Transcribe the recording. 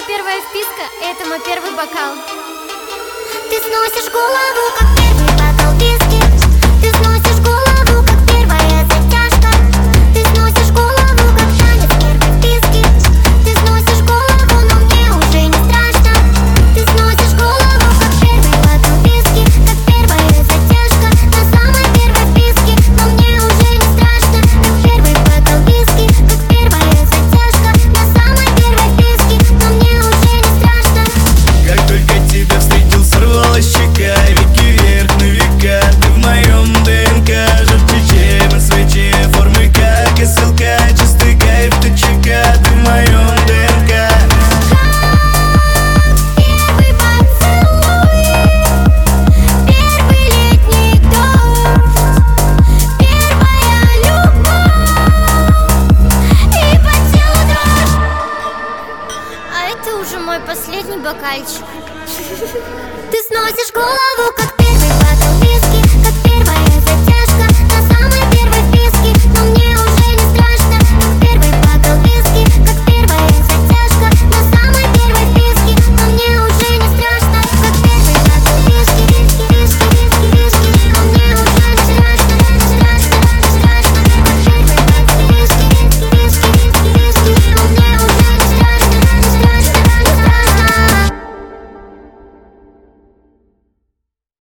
самая первая вписка, и это мой первый бокал. Ты сносишь голову, как первый бокал виски. Ты сносишь голову, как первая затяжка. Ты сносишь голову, как танец первой вписки. Ты сносишь голову, но мне уже не страшно. Ты сносишь голову, как первый бокал виски. Как первая затяжка на самой первой вписке. Но мне уже не страшно. Как первый бокал виски. Как первая затяжка на самой первой вписке. Но мне уже не страшно. Как только тебя встретил, сорвалась щека. Веки вверх на века. Ты в моем ДНК. Жарче, чем СВЧ. Формы как СЛК. Чистый кайф ТЧК. Ты в моем ДНК. Первый поцелуй, первый летний дождь, первая любовь и по телу дрожь. А это уже мой последний бокальчик. Ты сносишь голову, как первый